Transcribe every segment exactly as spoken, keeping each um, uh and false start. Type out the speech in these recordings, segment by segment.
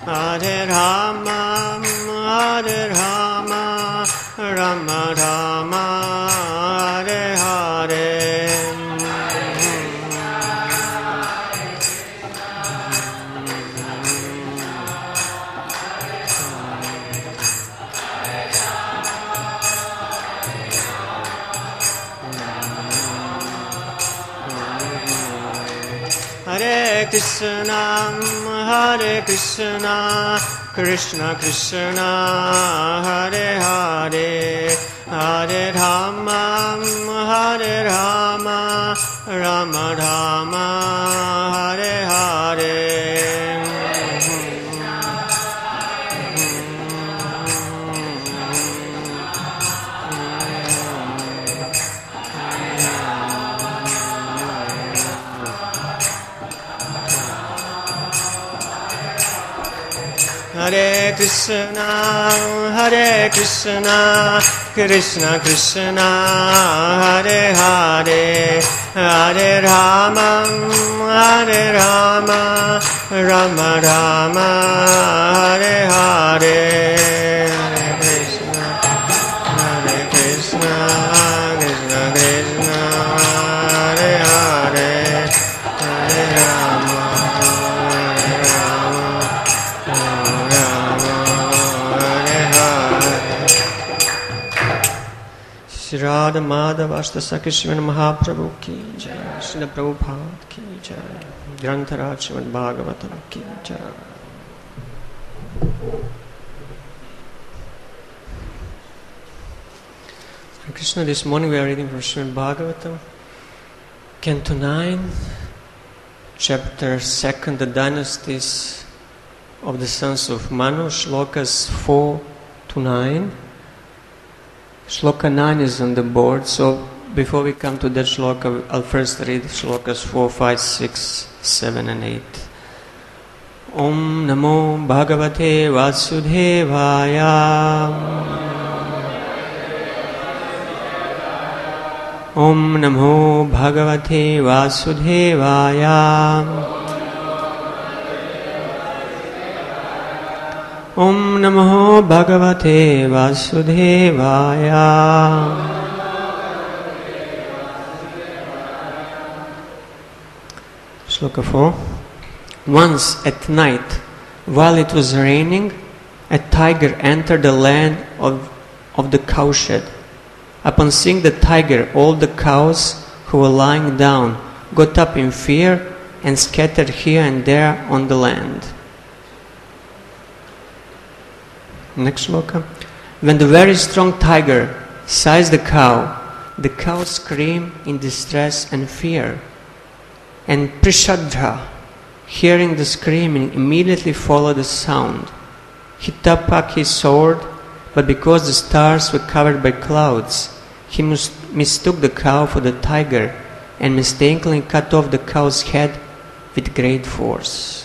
Hare Rama, Hare Rama, Rama Rama, Hare Hare. Hare Krishna, Hare Krishna, Krishna Krishna, Hare Hare, Hare Rama, Hare Rama, Rama Rama, Hare Hare. Hare Krishna, Hare Krishna, Krishna Krishna, Hare Hare, Hare Rama, Hare Rama, Rama Rama, Hare Hare. Hare Krishna, Hare Krishna, Krishna Krishna, Hare Hare, Hare Rama. Shri Radha Madhava Astasakhi Srimad Mahaprabhu ki jai, Srila Prabhupada ki jai, Grantharaj Srimad Bhagavatam ki jai. Hare Krishna, this morning we are reading from Srimad Bhagavatam, Canto nine, Chapter second, the Dynasties of the Sons of Manu, Shlokas four to nine. Shloka nine is on the board, so before we come to that shloka, I'll first read shlokas four, five, six, seven and eight. Om Namo Bhagavate Vasudevaya. Om Namo Bhagavate Vasudevaya. Om Namo Bhagavate Vasudevaya. Shloka four. Once at night, while it was raining, a tiger entered the land of, of the cowshed. Upon seeing the tiger, all the cows who were lying down got up in fear and scattered here and there on the land. Next shloka. When the very strong tiger seized the cow, the cow screamed in distress and fear. And Prishadra, hearing the screaming, immediately followed the sound. He took back his sword, but because the stars were covered by clouds, he mistook the cow for the tiger and mistakenly cut off the cow's head with great force.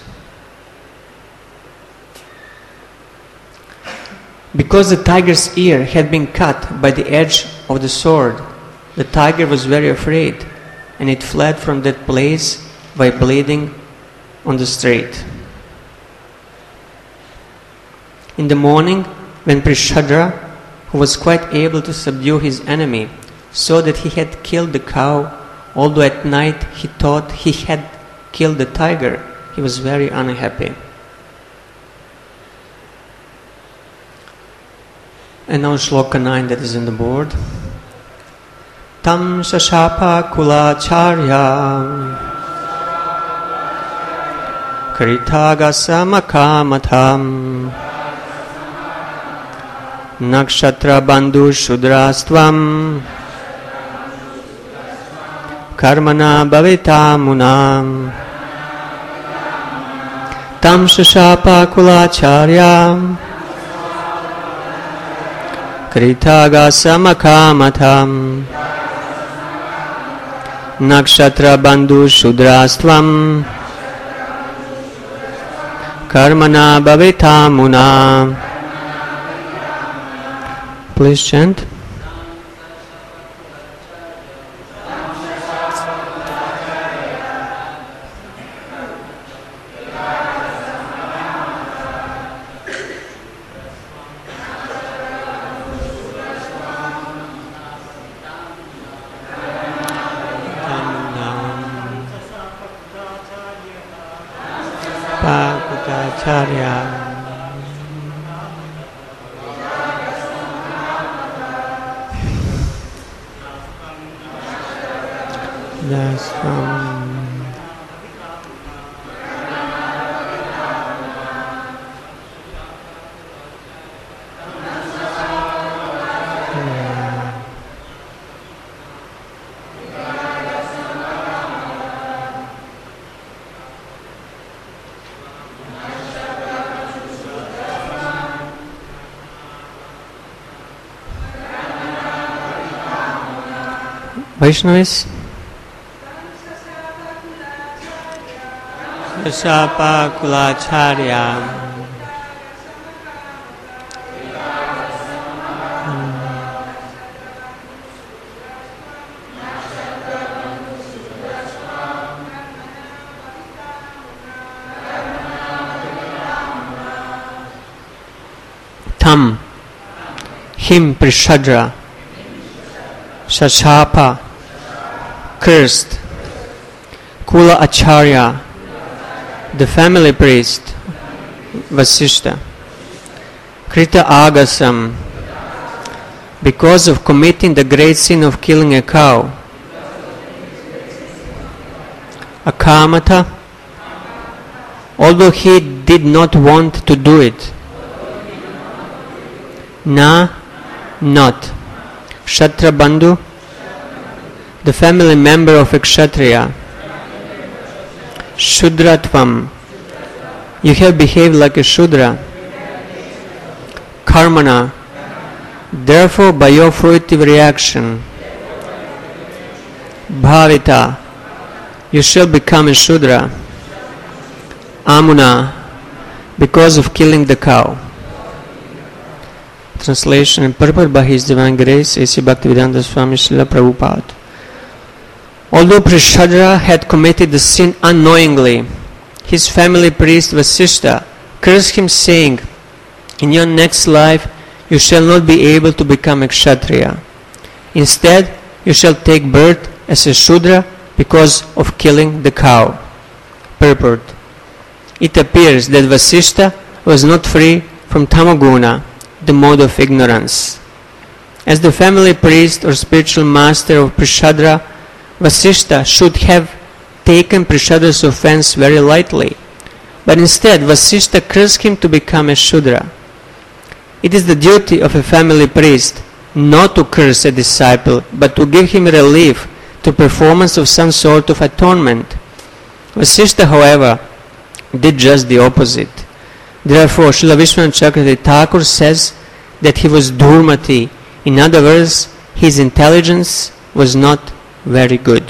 Because the tiger's ear had been cut by the edge of the sword, the tiger was very afraid, and it fled from that place by bleeding on the strait. In the morning, when Prishadra, who was quite able to subdue his enemy, saw that he had killed the cow, although at night he thought he had killed the tiger, he was very unhappy. And now shloka nine that is in the board. Tam shashapa kulacharya Karitaga samakamatam Nakshatra bandhu shudrastvam Karmana bhavitamunam Tam shashapa kulacharya Kritaga samakamatam Nakshatra bandhu shudrastvam Karmana bhavitamuna. Please chant. Acharya. That's from Vaishnavis. Sapa Kulacharya. Tam, him Prishadra, Shashapa, cursed, Kula Acharya, the family priest, Vasishta, Krita Agasam, because of committing the great sin of killing a cow, Akamata, although he did not want to do it, Na, not, Kshatriya Bandhu, the family member of a Kshatriya, Shudratvam, you have behaved like a Shudra. Karmana, therefore by your fruitive reaction, Bhavita, you shall become a Shudra. Amuna, because of killing the cow. Translation and purport by His Divine Grace, A C Bhaktivedanta Swami Srila Prabhupada. Although Prishadra had committed the sin unknowingly, his family priest Vasishta cursed him, saying, in your next life you shall not be able to become a Kshatriya. Instead, you shall take birth as a Shudra because of killing the cow. Purport. It appears that Vasishta was not free from Tamoguna, the mode of ignorance. As the family priest or spiritual master of Prishadra, Vasishta should have taken Prishadra's offense very lightly, but instead Vasishta cursed him to become a Shudra. It is the duty of a family priest not to curse a disciple, but to give him relief through performance of some sort of atonement. Vasishta, however, did just the opposite. Therefore, Srila Vishwanath Chakravarti Thakur says that he was Durmati. In other words, his intelligence was not very good.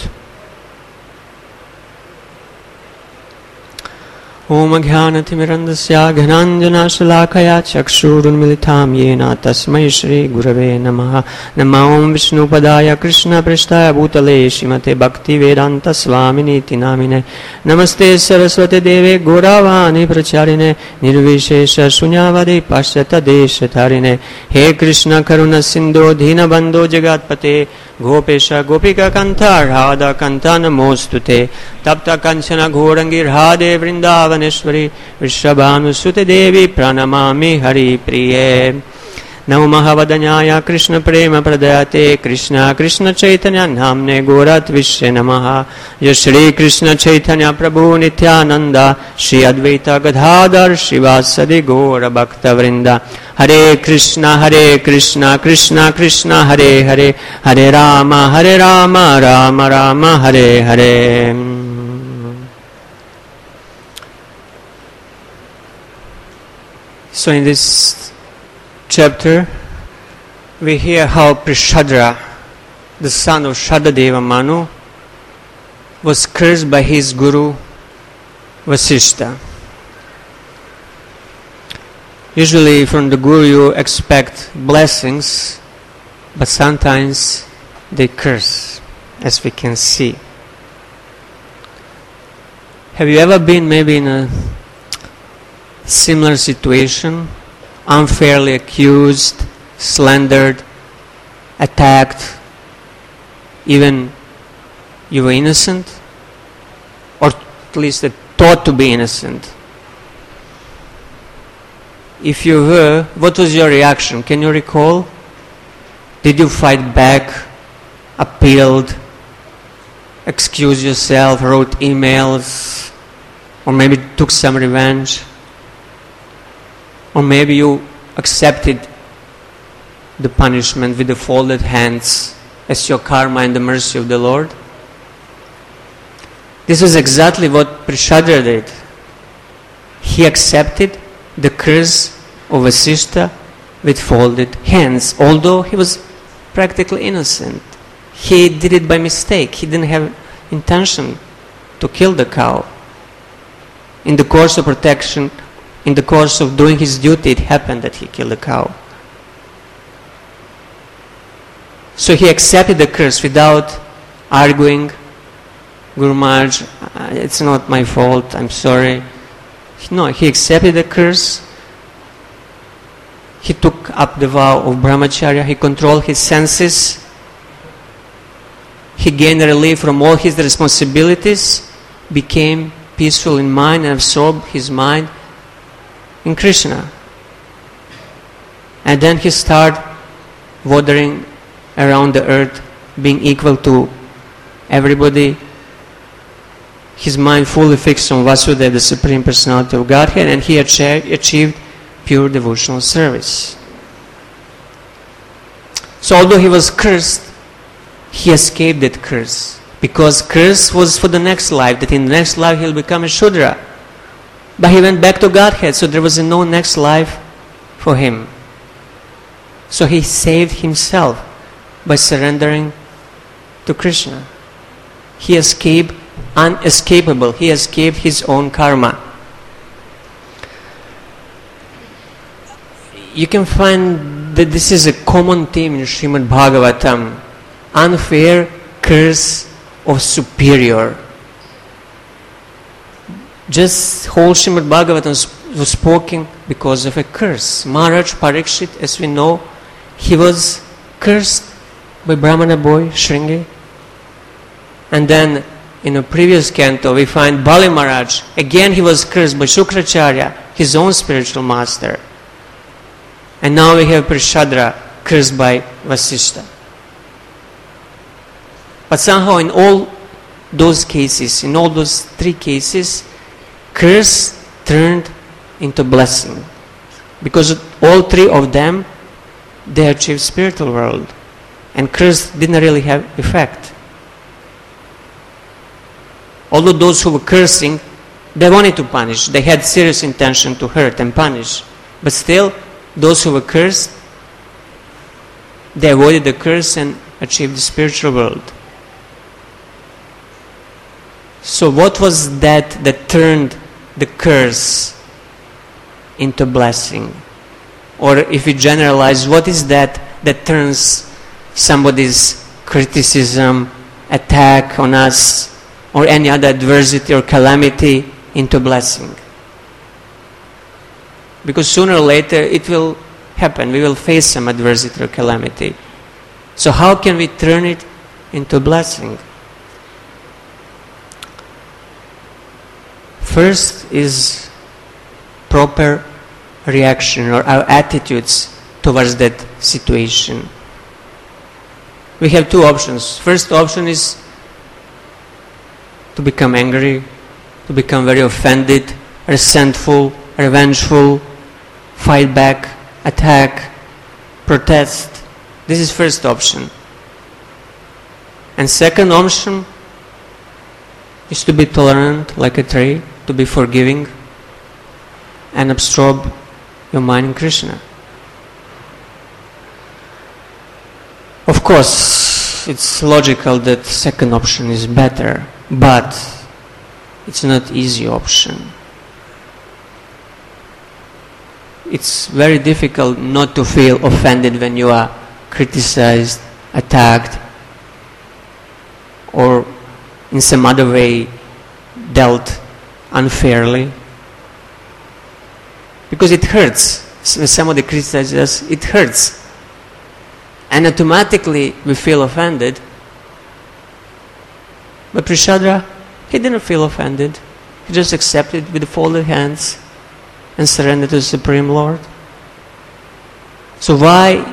Om Jnanatimirandasya Ghananjana Shalakaya Chakshurunmilitam Yena Tasmai Shri Gurave Namaha Nama Om Vishnupadaya Krishna Prishtaya Bhutale Shrimate Bhakti Vedanta Swamini Namine Namaste Saraswate Deve Gauravani Pracharine Nirvishesha Sunyavadi Pashyata Deshatarine He Krishna Karuna Sindhu Dina Bandhu Jagatpate Gopesha Gopika Kanta Radha Kanta Namostute Tapta Kanchana Ghorangi Radhe Vrindavaneshwari Vrishabhanu Sute Devi Pranamami Hari Priye Namo Mahavadanyaya Krishna Prema Pradayate Krishna Krishna Chaitanya Namne Gorat Vishya Namaha Yashri Krishna Chaitanya Prabhu Nityananda Shri Advaita Gadadhar Shivasadi Gora Bhakta Vrinda Hare Krishna Hare Krishna Krishna Krishna Hare Hare Hare Rama Hare Rama Rama Rama Hare Hare. So in this chapter we hear how Prishadra, the son of Shadadeva Manu, was cursed by his guru Vasishta. Usually from the guru you expect blessings, but sometimes they curse, as we can see. Have you ever been maybe in a similar situation, unfairly accused, slandered, attacked, even you were innocent, or at least thought to be innocent? if you were, what was your reaction? Can you recall? Did you fight back, appealed, excused yourself, wrote emails, or maybe took some revenge? Or maybe you accepted the punishment with the folded hands as your karma and the mercy of the Lord? This is exactly what Prishadra did. He accepted the curse of Vasishtha with folded hands, although he was practically innocent. He did it by mistake. He didn't have intention to kill the cow. In the course of protection, in the course of doing his duty, it happened that he killed the cow. So he accepted the curse without arguing. Guru Maharaj, it's not my fault, I'm sorry. No, he accepted the curse. He took up the vow of brahmacharya. He controlled his senses. He gained relief from all his responsibilities, became peaceful in mind and absorbed his mind in Krishna. And then he started wandering around the earth, being equal to everybody. His mind fully fixed on Vasudeva, the Supreme Personality of Godhead, and he achieved pure devotional service. So although he was cursed, he escaped that curse. Because curse was for the next life, that in the next life he'll become a Shudra. But he went back to Godhead, so there was no next life for him. So he saved himself by surrendering to Krishna. He escaped unescapable. He escaped his own karma. You can find that this is a common theme in Srimad Bhagavatam. Unfair curse of superior. Just whole Srimad Bhagavatam was spoken because of a curse. Maharaj Parikshit, as we know, he was cursed by Brahmana boy Shringi. And then in a previous canto we find Bali Maharaj. Again he was cursed by Shukracharya, his own spiritual master. And now we have Prishadra cursed by Vasishtha. But somehow in all those cases, in all those three cases, curse turned into blessing. Because all three of them, they achieved spiritual world. And curse didn't really have effect. Although those who were cursing, they wanted to punish. They had serious intention to hurt and punish. But still, those who were cursed, they avoided the curse and achieved the spiritual world. So what was that that turned the curse into blessing? Or if we generalize, what is that that turns somebody's criticism, attack on us, or any other adversity or calamity into blessing? Because sooner or later it will happen. We will face some adversity or calamity. So how can we turn it into blessing? First is proper reaction or our attitudes towards that situation. We have two options. First option is to become angry, to become very offended, resentful, revengeful, fight back, attack, protest. This is first option. And second option is to be tolerant like a tree, to be forgiving, and absorb your mind in Krishna. Of course, it's logical that second option is better, but it's not easy option. It's very difficult not to feel offended when you are criticized, attacked, or in some other way dealt unfairly. Because it hurts. When somebody criticizes us, it hurts. And automatically we feel offended. But Prishadra, he didn't feel offended. He just accepted with folded hands. and surrender to the Supreme Lord? So why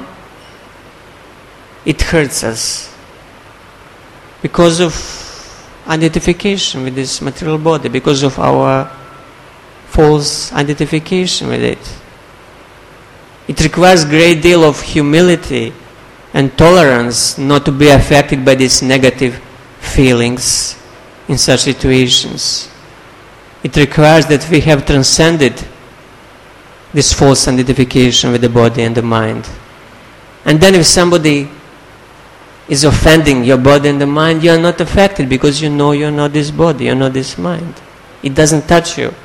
it hurts us? Because of identification with this material body, because of our false identification with it. It requires a great deal of humility and tolerance not to be affected by these negative feelings in such situations. It requires that we have transcended this false identification with the body and the mind. And then if somebody is offending your body and the mind, you are not affected because you know you are not this body, you are not this mind. It doesn't touch you.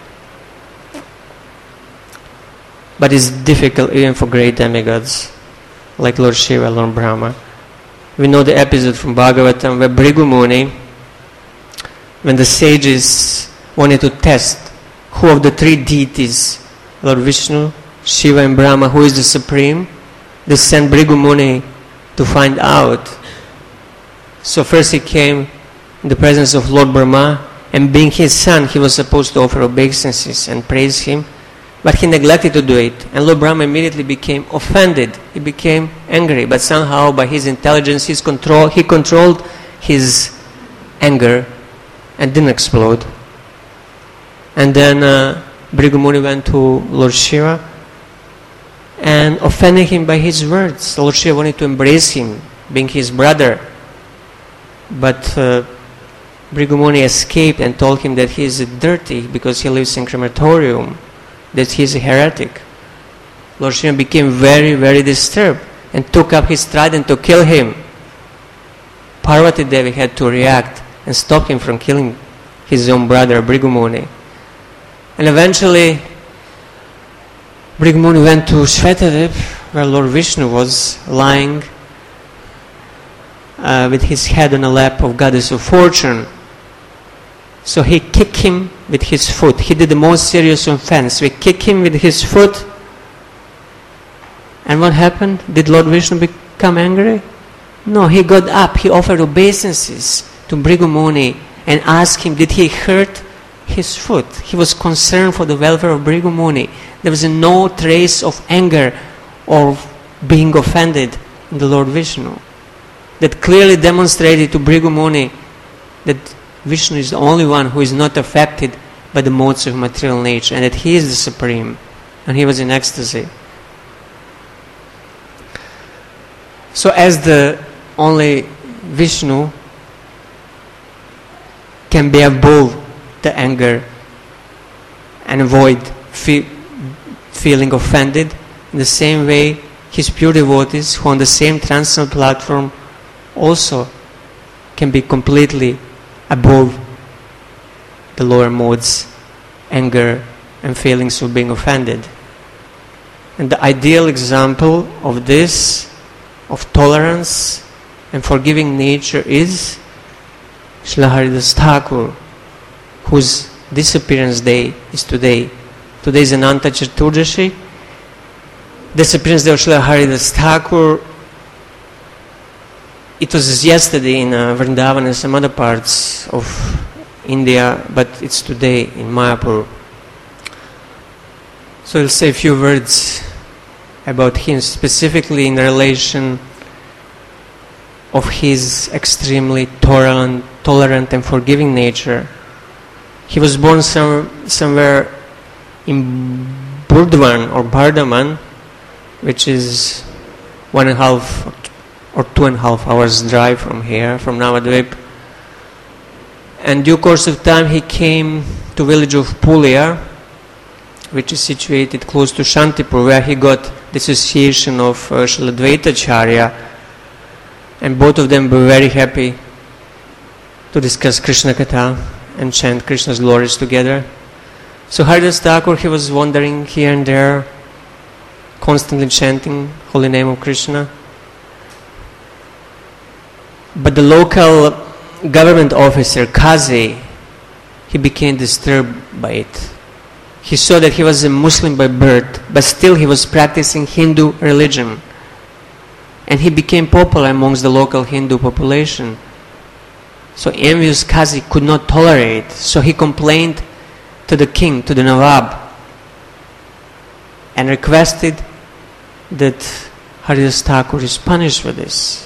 But it's difficult even for great demigods like Lord Shiva, Lord Brahma. We know the episode from Bhagavatam where Bhrigu Muni, when the sages wanted to test who of the three deities, Lord Vishnu, Shiva and Brahma, who is the supreme, they sent Bhrigu Muni to find out. So first he came in the presence of Lord Brahma, and being his son, he was supposed to offer obeisances and praise him, but he neglected to do it. And Lord Brahma immediately became offended. He became angry, but somehow by his intelligence, his control, he controlled his anger and didn't explode. And then uh, Bhrigu Muni went to Lord Shiva and offended him by his words. Lord Shiva wanted to embrace him, being his brother. But uh, Bhrigu Muni escaped and told him that he is dirty because he lives in crematorium, that he is a heretic. Lord Shiva became very, very disturbed and took up his trident to kill him. Parvati Devi had to react and stop him from killing his own brother, Bhrigu Muni. And eventually, Bhrigu Muni went to Shvetadip, where Lord Vishnu was lying uh, with his head on the lap of Goddess of Fortune. So he kicked him with his foot. He did the most serious offense. We kicked him with his foot. And what happened? Did Lord Vishnu become angry? No, he got up. He offered obeisances to Bhrigu Muni and asked him, did he hurt his foot? He was concerned for the welfare of Bhrigu Muni. There was no trace of anger or being offended in the Lord Vishnu. That clearly demonstrated to Bhrigu Muni that Vishnu is the only one who is not affected by the modes of material nature, and that he is the supreme, and he was in ecstasy. So as the only Vishnu can be above the anger and avoid fe- feeling offended, in the same way his pure devotees who on the same transcendental platform also can be completely above the lower modes, anger and feelings of being offended. And the ideal example of this, of tolerance and forgiving nature, is Srila Haridas Thakur, whose disappearance day is today. Today is Ananta Chaturdashi. Disappearance day of Srila Haridas Thakur. It was yesterday in uh, Vrindavan and some other parts of India, but it's today in Mayapur. So I'll say a few words about him, specifically in relation of his extremely tolerant, tolerant and forgiving nature. He was born some, somewhere in Burdwan or Bardhaman, which is one and a half or two and a half hours drive from here, from Navadvip. And due course of time he came to village of Pulia, which is situated close to Shantipur, where he got the association of uh, Srila Dvaitacharya, and both of them were very happy to discuss Krishna Katha and chant Krishna's glories together. So Haridas Thakur, he was wandering here and there, constantly chanting holy name of Krishna. But the local government officer, Kazi, he became disturbed by it. He saw that he was a Muslim by birth, but still he was practicing Hindu religion. And he became popular amongst the local Hindu population. So envious Kazi could not tolerate, so he complained to the king, to the Nawab, and requested that Haridas Thakur is punished for this.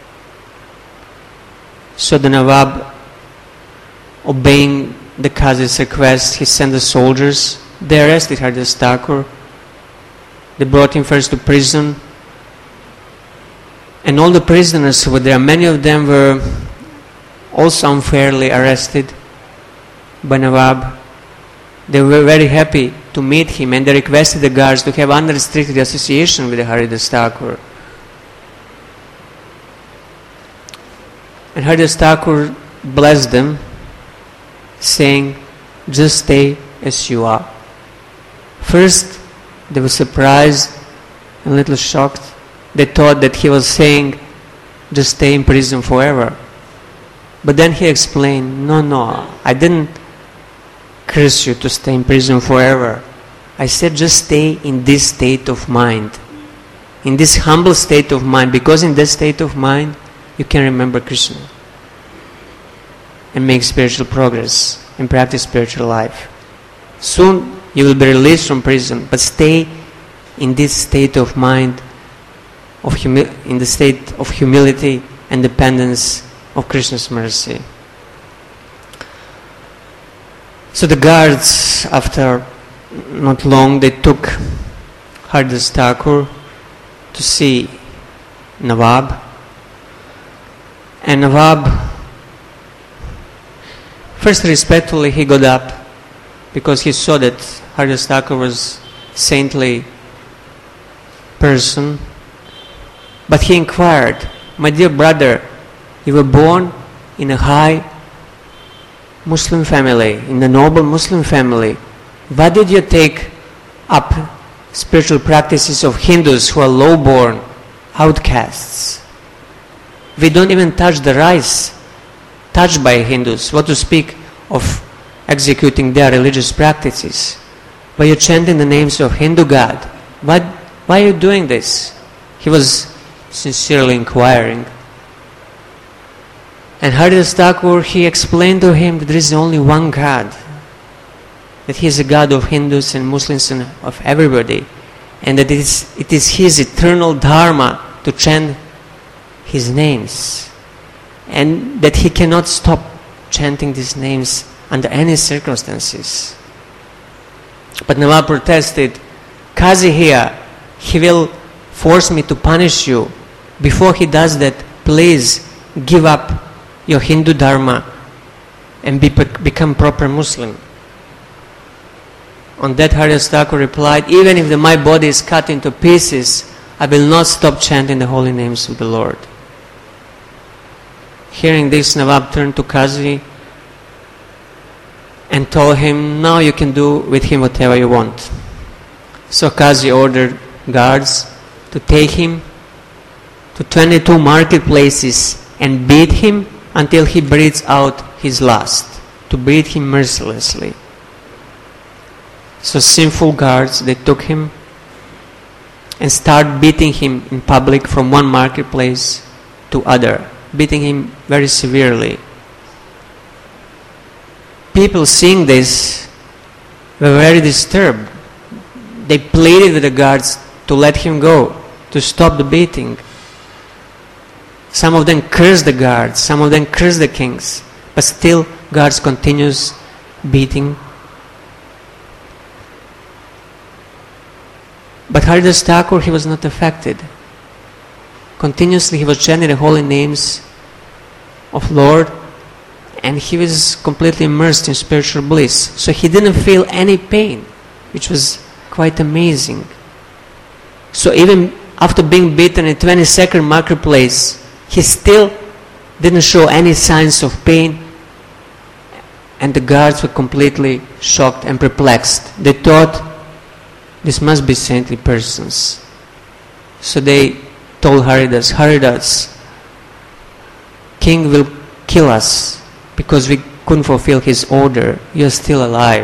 So the Nawab, obeying the Qazi's request, he sent the soldiers. They arrested Haridas Thakur. They brought him first to prison. And all the prisoners who were there, many of them were also unfairly arrested by Nawab. They were very happy to meet him, and they requested the guards to have unrestricted association with the Haridas Thakur. And Haridas Thakur blessed them, saying, just stay as you are. First, they were surprised and a little shocked. They thought that he was saying, just stay in prison forever. But then he explained, no, no, I didn't curse you to stay in prison forever. I said just stay in this state of mind, in this humble state of mind, because in this state of mind you can remember Krishna and make spiritual progress and practice spiritual life. Soon you will be released from prison, but stay in this state of mind, of humi- in the state of humility and dependence of Krishna's mercy. So the guards, after not long, they took Haridas Thakur to see Nawab. And Nawab, first respectfully, he got up because he saw that Haridas Thakur was a saintly person. But he inquired, my dear brother, you were born in a high Muslim family, in a noble Muslim family. Why did you take up spiritual practices of Hindus who are low-born, outcasts? We don't even touch the rice touched by Hindus. What to speak of executing their religious practices? Why are you chanting the names of Hindu God? Why, why are you doing this? He was sincerely inquiring. And Haridas Thakur, he explained to him that there is only one God, that he is a God of Hindus and Muslims and of everybody, and that it is, it is his eternal dharma to chant his names, and that he cannot stop chanting these names under any circumstances. But Nawab protested, Qazi here, he will force me to punish you. Before he does that, please give up your Hindu dharma and be, become proper Muslim. On that, Haridas Thakur replied, even if the, my body is cut into pieces, I will not stop chanting the holy names of the Lord. Hearing this, Nawab turned to Qazi and told him, now you can do with him whatever you want. So Qazi ordered guards to take him to twenty-two marketplaces and beat him until he breathes out his last, to beat him mercilessly. So sinful guards, they took him and started beating him in public from one marketplace to other, beating him very severely. People seeing this were very disturbed. They pleaded with the guards to let him go, to stop the beating. Some of them cursed the guards, some of them cursed the kings, but still guards continues beating. But Haridas Thakur, he was not affected. Continuously he was chanting the holy names of Lord, and he was completely immersed in spiritual bliss. So he didn't feel any pain, which was quite amazing. So even after being beaten in twenty-second marketplace, he still didn't show any signs of pain, and the guards were completely shocked and perplexed. They thought this must be saintly persons. So they told Haridas, Haridas, king will kill us because we couldn't fulfill his order. You are still alive.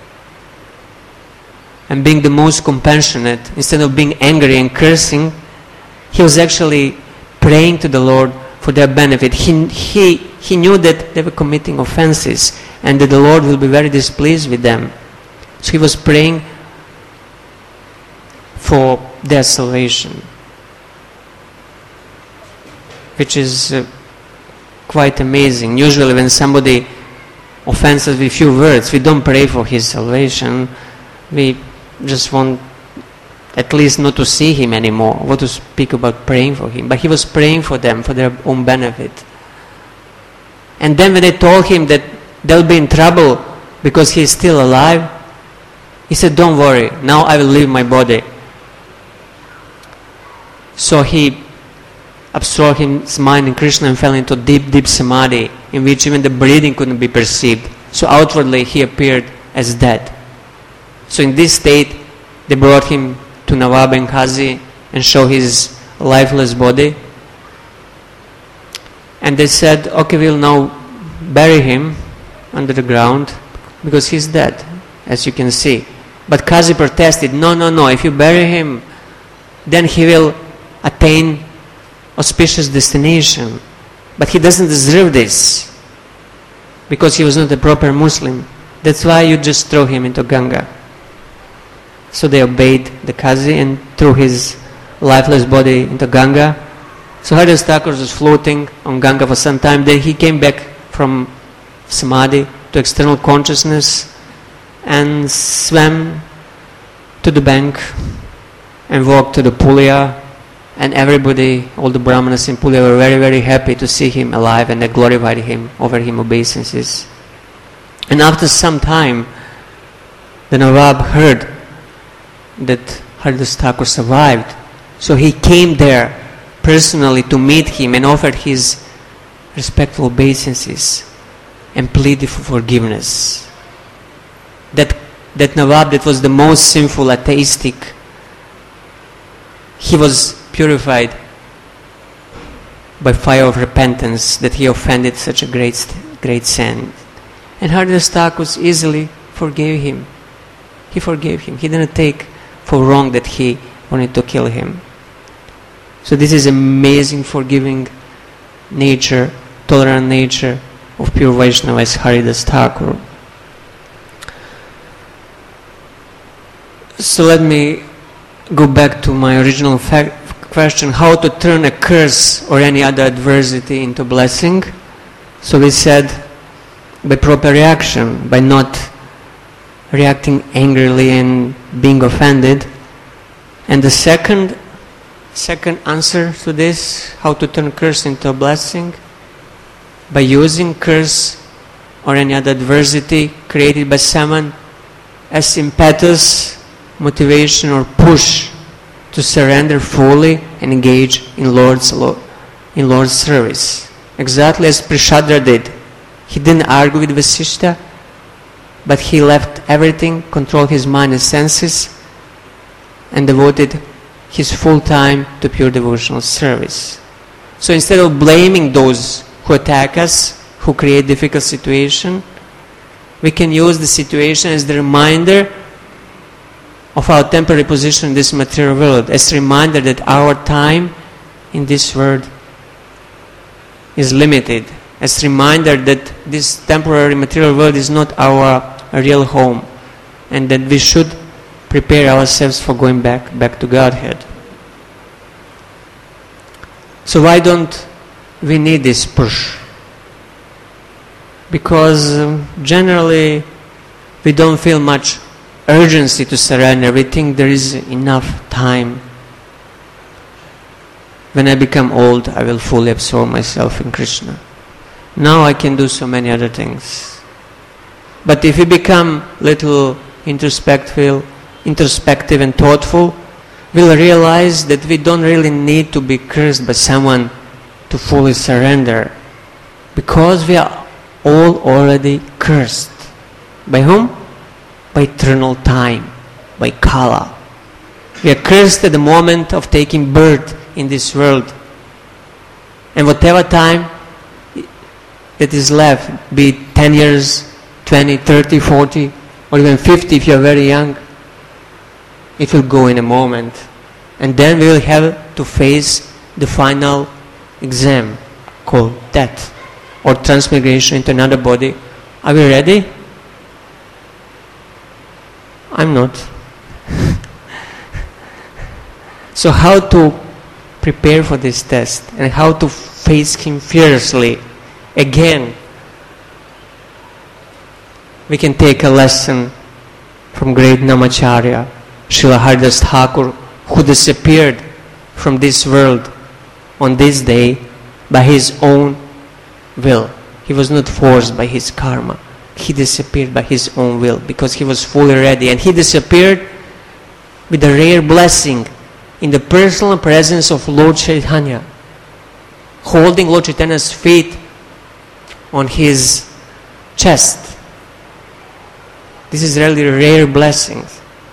And being the most compassionate, instead of being angry and cursing, he was actually praying to the Lord for their benefit. He, he, he knew that they were committing offenses and that the Lord will be very displeased with them. So he was praying for their salvation, which is uh, quite amazing. Usually when somebody offends us with few words, we don't pray for his salvation. We just want at least not to see him anymore, or to speak about praying for him. But he was praying for them, for their own benefit. And then when they told him that they'll be in trouble because he is still alive, he said, don't worry, now I will leave my body. So he absorbed his mind in Krishna and fell into deep, deep samadhi, in which even the breathing couldn't be perceived. So outwardly he appeared as dead. So in this state, they brought him to Nawab and Qazi and showed his lifeless body. And they said, okay, we'll now bury him under the ground because he's dead, as you can see. But Qazi protested, no, no, no, if you bury him, then he will attain auspicious destination. But he doesn't deserve this because he was not a proper Muslim. That's why you just throw him into Ganga. So they obeyed the Qazi and threw his lifeless body into Ganga. So Haridas Thakur was floating on Ganga for some time. Then he came back from samadhi to external consciousness and swam to the bank and walked to the Pulya. And everybody, all the Brahmanas in Pulya were very, very happy to see him alive, and they glorified him, offered him obeisances. And after some time, the Nawab heard that Haridas Thakur survived. So he came there personally to meet him and offered his respectful obeisances and pleaded for forgiveness. That, that Nawab, that was the most sinful, atheistic, he was purified by fire of repentance that he offended such a great great sin. And Haridas Thakur easily forgave him. He forgave him. He didn't take for wrong that he wanted to kill him. So this is amazing forgiving nature, tolerant nature of pure Vaishnava as Haridas Thakur. So let me go back to my original fact, question, how to turn a curse or any other adversity into blessing. So we said by proper reaction, by not reacting angrily and being offended. And the second second answer to this, how to turn curse into a blessing, by using curse or any other adversity created by someone as impetus, motivation or push to surrender fully and engage in Lord's in Lord's service. Exactly as Prishadra did. He didn't argue with Vasishtha, but he left everything, controlled his mind and senses, and devoted his full time to pure devotional service. So instead of blaming those who attack us, who create difficult situation, we can use the situation as the reminder of our temporary position in this material world, as a reminder that our time in this world is limited, as a reminder that this temporary material world is not our real home, and that we should prepare ourselves for going back, back to Godhead. So why don't we need this push? Because um, generally we don't feel much urgency to surrender. We think there is enough time. When I become old, I will fully absorb myself in Krishna. Now I can do so many other things. But if we become little introspective, introspective and thoughtful, we'll realize that we don't really need to be cursed by someone to fully surrender, because we are all already cursed. By whom? By eternal time, by Kala. We are cursed at the moment of taking birth in this world. And whatever time that is left, be it ten years, twenty, thirty, forty, or even fifty if you are very young, it will go in a moment. And then we will have to face the final exam called death or transmigration into another body. Are we ready? I'm not. So how to prepare for this test and how to face him fiercely? Again, we can take a lesson from great Namacharya, Srila Haridas Thakur, who disappeared from this world on this day by his own will. He was not forced by his karma. He disappeared by his own will because he was fully ready. And he disappeared with a rare blessing in the personal presence of Lord Chaitanya, holding Lord Chaitanya's feet on his chest. This is really a rare blessing.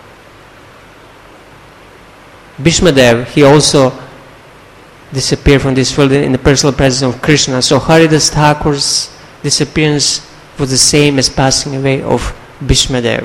Bhishmadev, he also disappeared from this world in the personal presence of Krishna. So Haridas Thakur's disappearance was the same as passing away of Bhishmadev.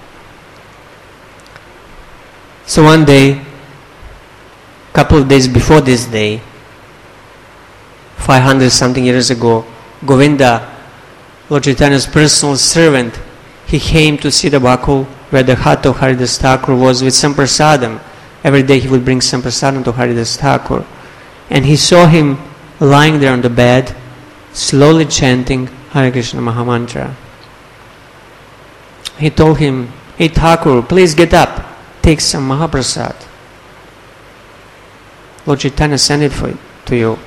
So one day, a couple of days before this day, five hundred something years ago, Govinda, Lord Chaitanya's personal servant, he came to Siddhabakul, where the hut of Haridas Thakur was, with some prasadam. Every day he would bring some prasadam to Haridas Thakur. And he saw him lying there on the bed, slowly chanting Hare Krishna Mahamantra. He told him, "Hey Thakur, please get up, take some Mahaprasad. Lord Chaitanya sent it for, to you."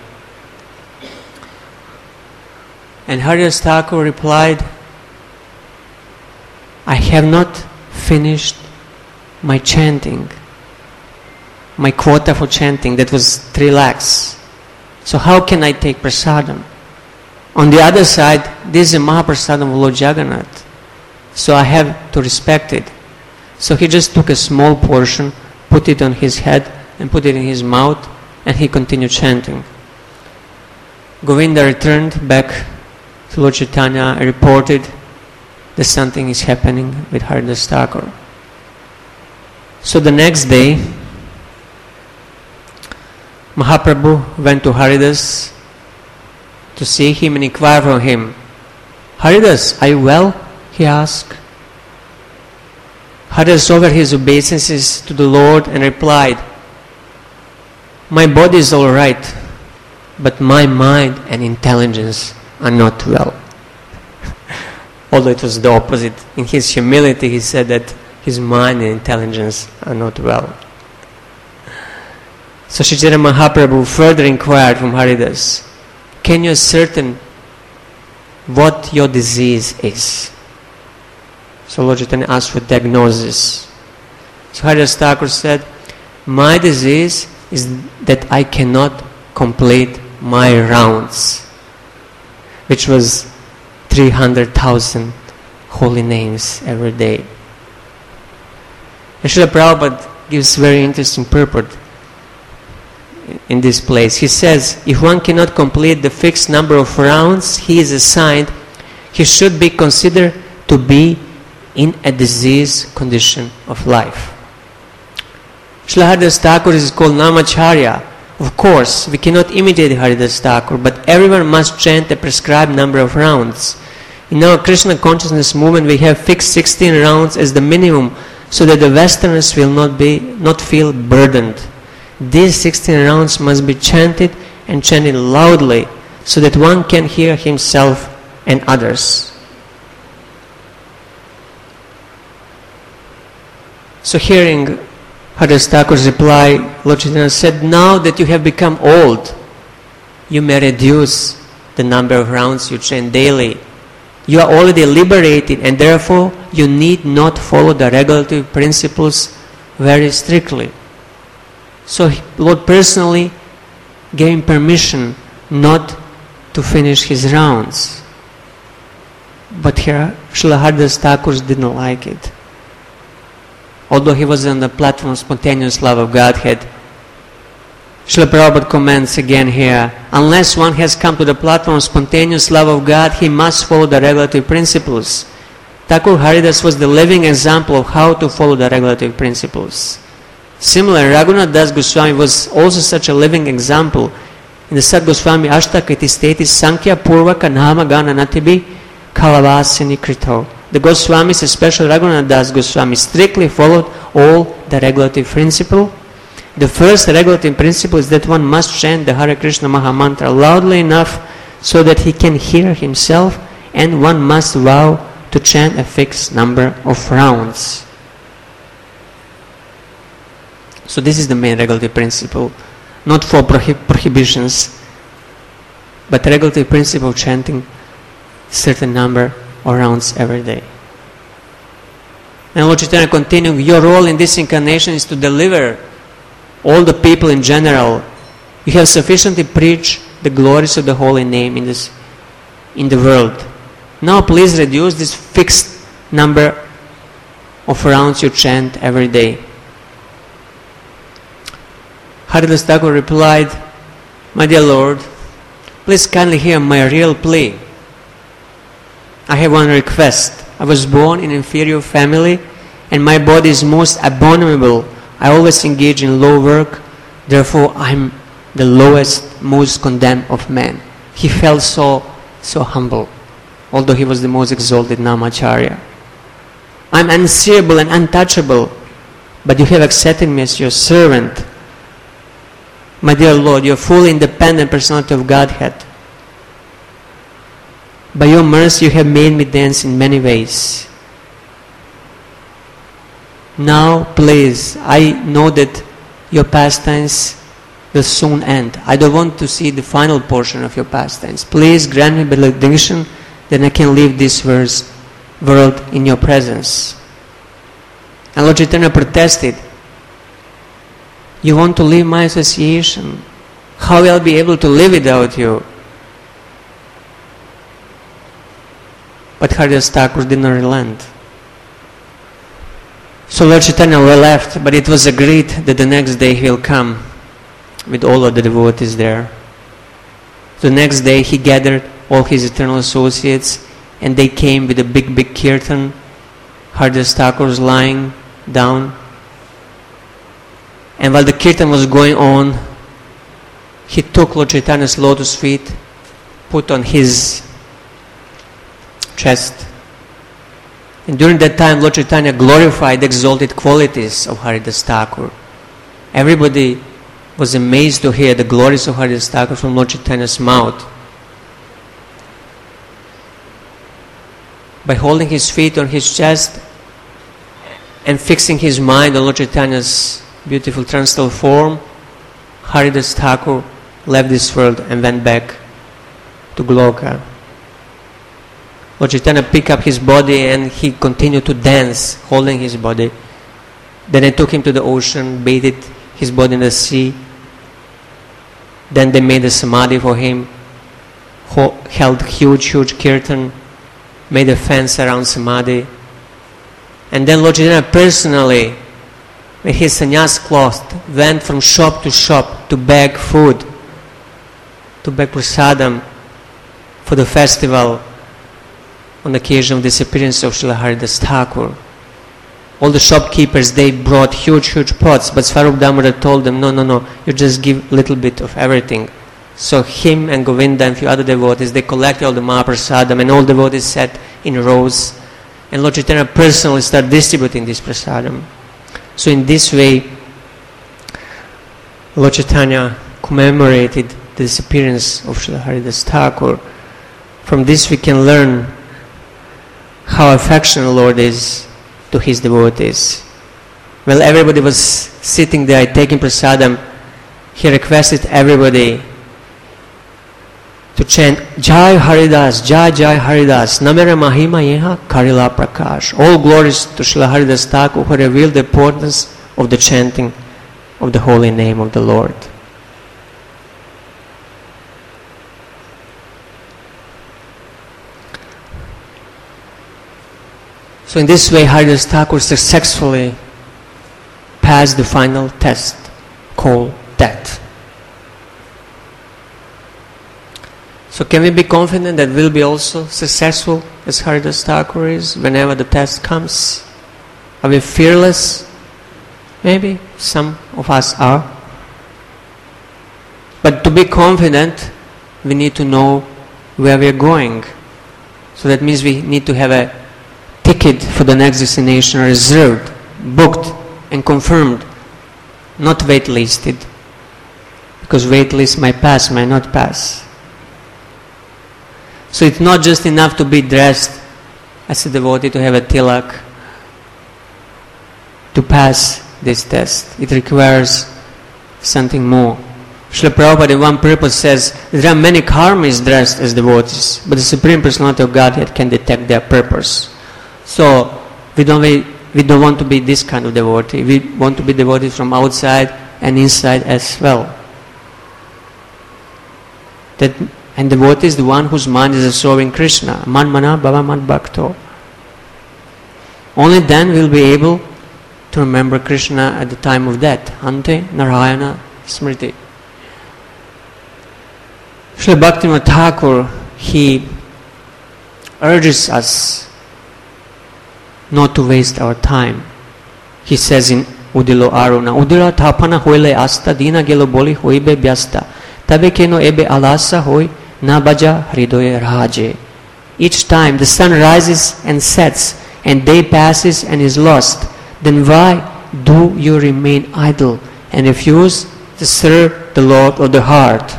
And Haridas Thakur replied, "I have not finished my chanting, my quota for chanting, that was three lakhs. So how can I take prasadam? On the other side, this is a Mahaprasadam of Lord Jagannath, so I have to respect it." So he just took a small portion, put it on his head and put it in his mouth, and he continued chanting. Govinda returned back to Lord Chaitanya and reported that something is happening with Haridas Thakur. So the next day, Mahaprabhu went to Haridas to see him and inquire from him. "Haridas, are you well?" he asked. Haridas offered his obeisances to the Lord and replied, "My body is all right, but my mind and intelligence are not well." Although it was the opposite. In his humility he said that his mind and intelligence are not well. So Sri Chaitanya Mahaprabhu further inquired from Haridas, "Can you ascertain what your disease is?" So Lord Chaitanya asked for diagnosis. So Haridas Thakur said, "My disease is that I cannot complete my rounds," which was three hundred thousand holy names every day. And Srila Prabhupada gives very interesting purport in this place. He says, if one cannot complete the fixed number of rounds he is assigned, he should be considered to be in a disease condition of life. Srila Haridas Thakur is called Namacharya. Of course, we cannot imitate Haridas Thakur, but everyone must chant a prescribed number of rounds. In our Krishna consciousness movement, we have fixed sixteen rounds as the minimum, so that the Westerners will not be not feel burdened. These sixteen rounds must be chanted and chanted loudly, so that one can hear himself and others. So hearing Haridas Thakur's reply, Lord Chaitanya said, "Now that you have become old, you may reduce the number of rounds you chant daily. You are already liberated, and therefore you need not follow the regulative principles very strictly." So Lord personally gave him permission not to finish his rounds. But here Srila Haridas Thakur didn't like it. Although he was on the platform of spontaneous love of Godhead, Srila Prabhupada comments again here, unless one has come to the platform of spontaneous love of God, he must follow the regulative principles. Thakur Haridas was the living example of how to follow the regulative principles. Similarly, Raghunath Das Goswami was also such a living example. In the Sat Goswami Ashtaka it is stated, Sankhya Purvaka Nama Gana Natibi Kalavasini Krito. The Goswamis, especially Raghunath Das Goswami, strictly followed all the regulative principle. The first regulative principle is that one must chant the Hare Krishna Maha Mantra loudly enough so that he can hear himself, and one must vow to chant a fixed number of rounds. So this is the main regulative principle, not for prohib- prohibitions, but regulative principle of chanting certain number of rounds every day. And Lord Chaitanya continuing, your role in this incarnation is to deliver all the people in general. You have sufficiently preached the glories of the holy name in this, in the world. Now please reduce this fixed number of rounds you chant every day. Haridas Thakur replied, my dear Lord, please kindly hear my real plea. I have one request. I was born in an inferior family and my body is most abominable. I always engage in low work, therefore I am the lowest, most condemned of men. He felt so, so humble, although he was the most exalted Namacharya. I am unseeable and untouchable, but you have accepted me as your servant. My dear Lord, you are fully independent personality of Godhead. By your mercy you have made me dance in many ways. Now please, I know that your pastimes will soon end. I don't want to see the final portion of your pastimes. Please grant me benediction that I can leave this verse, world in your presence. And Lord Chaitanya protested, you want to leave my association? How will I be able to live without you? But Haridas Thakur did not relent. So Lord Chaitanya left, but it was agreed that the next day he will come with all of the devotees there. The next day he gathered all his eternal associates and they came with a big, big kirtan. Haridas Thakur was lying down. And while the kirtan was going on, he took Lord Chaitanya's lotus feet, put on his chest. And during that time, Lord Chaitanya glorified the exalted qualities of Haridas Thakur. Everybody was amazed to hear the glories of Haridas Thakur from Lord Chaitanya's mouth. By holding his feet on his chest and fixing his mind on Lord Chaitanya's beautiful transcendental form, Haridas Thakur left this world and went back to Gloka. Lord Chaitanya picked up his body and he continued to dance, holding his body. Then they took him to the ocean, bathed his body in the sea. Then they made a samadhi for him, held huge, huge kirtan, made a fence around samadhi. And then Lord Chaitanya personally, with his sannyas cloth, went from shop to shop to beg food, to beg prasadam for the festival on the occasion of the disappearance of Srila Haridas Thakur. All the shopkeepers, they brought huge, huge pots, but Swarup Damodar told them, no, no, no, you just give a little bit of everything. So him and Govinda and a few other devotees, they collected all the Mahaprasadam and all the devotees sat in rows. And Lord Chaitanya personally started distributing this prasadam. So in this way, Lord Chaitanya commemorated the disappearance of Srila Haridas Thakur. From this we can learn how affectionate the Lord is to his devotees. While everybody was sitting there taking prasadam, he requested everybody to chant Jai Haridas, Jai Jai Haridas, Namera Mahima Yeha Karila Prakash. All glories to Srila Haridas Thakur who revealed the importance of the chanting of the holy name of the Lord. So in this way, Haridas Thakur successfully passed the final test called death. So can we be confident that we'll be also successful as Haridas Thakur is whenever the test comes? Are we fearless? Maybe some of us are. But to be confident, we need to know where we're going. So that means we need to have a ticket for the next destination reserved, booked and confirmed not waitlisted, because waitlist might pass, might not pass. So it's not just enough to be dressed as a devotee, to have a tilak, to pass this test. It requires something more. Srila Prabhupada in one purpose says, there are many karmis dressed as devotees, but the Supreme Personality of Godhead can detect their purpose. So we don't, we, we don't want to be this kind of devotee. We want to be devotees from outside and inside as well. That, and devotee is the one whose mind is absorbing Krishna. Man mana bhava mad bhakto. Only then we'll be able to remember Krishna at the time of death. Ante Narayana Smriti. Srila Bhaktivinoda Thakur, he urges us not to waste our time. He says in Udilo Aruna, Udila thapana hoile asta dina gelo boli hoibe byasta tabe keno ebe alasa hoi na baja hridoye raje. Each time the sun rises and sets and day passes and is lost, then why do you remain idle and refuse to serve the Lord of the heart?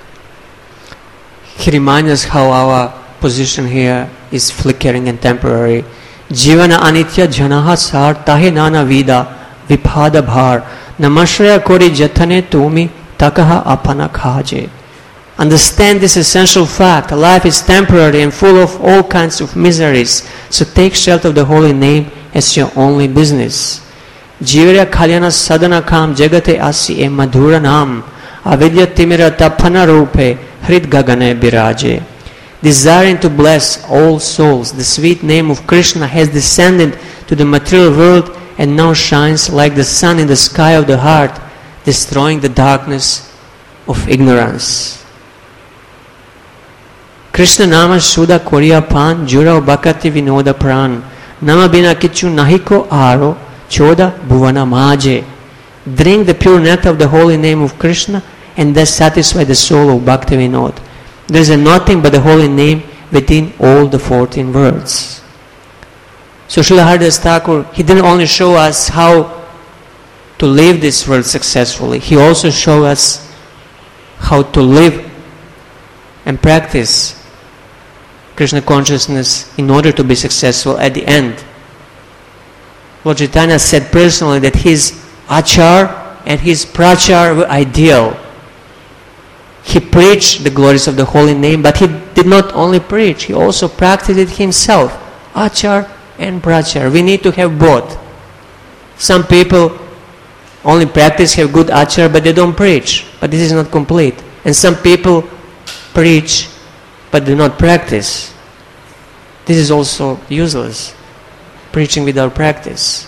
He reminds us how our position here is flickering and temporary. Jivana anitya janaha sar tahe nana vida vipada bhar namashraya kori jatane tumi takaha apana khaje. Understand this essential fact. Life is temporary and full of all kinds of miseries. So take shelter of the holy name as your only business. Jivarya kalyana sadhana kam jagate asi e madhura nam avidya timira tapana rupe hrid gagane biraje. Desiring to bless all souls, the sweet name of Krishna has descended to the material world and now shines like the sun in the sky of the heart, destroying the darkness of ignorance. Krishna nama shuddha koriya pan jura bhakati vinoda pran nama bina kichu nahiko aro choda bhuvana maje. Drink the pure nectar of the holy name of Krishna and thus satisfy the soul of Bhakti Vinod. There is nothing but the holy name within all the fourteen words. So Srila Haridas Thakur, he didn't only show us how to live this world successfully, he also showed us how to live and practice Krishna consciousness in order to be successful at the end. Lord Chaitanya said personally that his achar and his prachar were ideal. He preached the glories of the holy name, but he did not only preach, he also practiced it himself. Achar and prachar. We need to have both. Some people only practice, have good achar, but they don't preach. But this is not complete. And some people preach, but do not practice. This is also useless. Preaching without practice.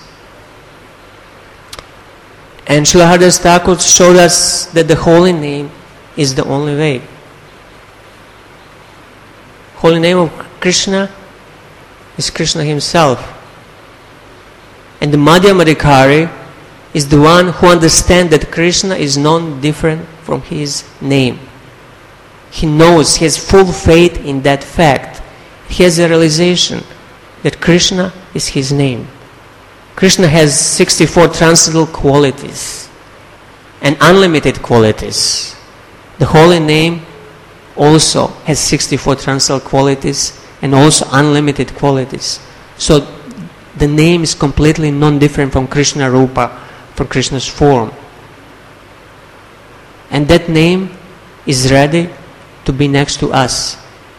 And Srila Haridas Thakur showed us that the holy name is the only way. Holy name of Krishna is Krishna himself. And the Madhyamadikari is the one who understands that Krishna is none different from his name. He knows, he has full faith in that fact. He has a realization that Krishna is his name. Krishna has sixty-four transcendental qualities and unlimited qualities. The holy name also has sixty-four transcendental qualities and also unlimited qualities. So the name is completely non-different from Krishna Rupa, from Krishna's form. And that name is ready to be next to us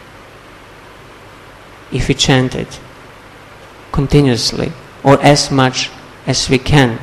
if we chant it continuously or as much as we can.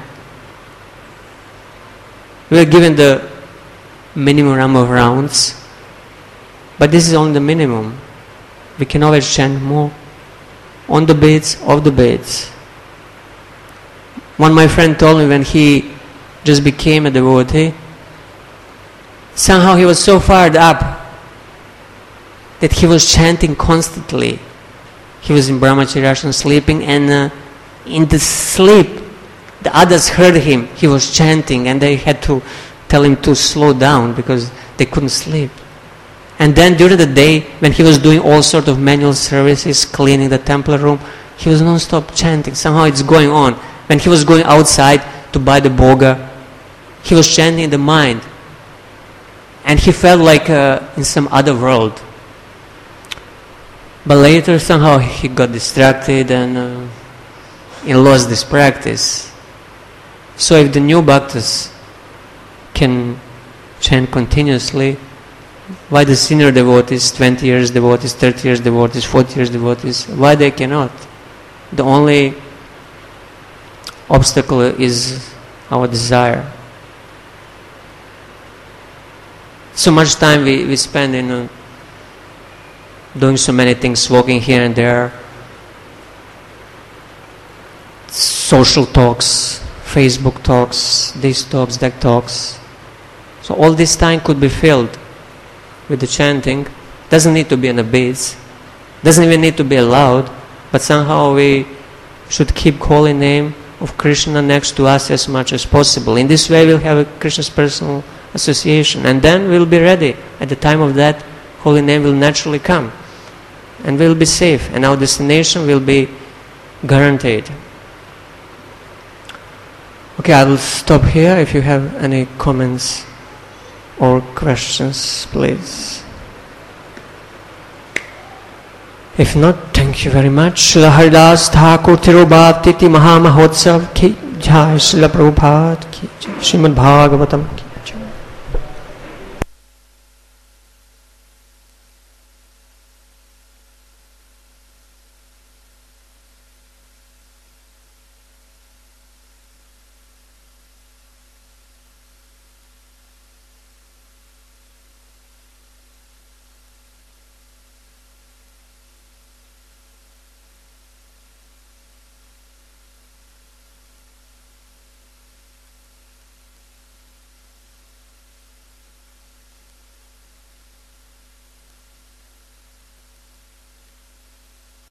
We are given the minimum number of rounds, but this is only the minimum. We can always chant more on the beats, of the beats. One my friend told me when he just became a devotee, somehow he was so fired up that he was chanting constantly. He was in Brahmacharya ashram sleeping, and uh, in the sleep the others heard him. He was chanting and they had to tell him to slow down because they couldn't sleep. And then during the day, when he was doing all sorts of manual services, cleaning the temple room, he was non-stop chanting. Somehow it's going on. When he was going outside to buy the boga, he was chanting in the mind, and he felt like uh, in some other world. But later somehow he got distracted and uh, he lost this practice. So if the new bhaktas can chant continuously, why the senior devotees, twenty years devotees, thirty years devotees, forty years devotees, why they cannot? The only obstacle is our desire. So much time we, we spend in uh, doing so many things, walking here and there, social talks, Facebook talks, this talks, that talks. So all this time could be filled with the chanting. Doesn't need to be in a beats, doesn't even need to be loud, but somehow we should keep holy name of Krishna next to us as much as possible. In this way we'll have a Krishna's personal association, and then we'll be ready. At the time of that, holy name will naturally come, and we'll be safe, and our destination will be guaranteed. Okay, I will stop here. If you have any comments or questions, please. If not, thank you very much. Srila Haridas Thakur Tirobhav Titi Mahamahotsav Ki Jai, Srila Prabhupada Ki Jai, Srimad Bhagavatam Ki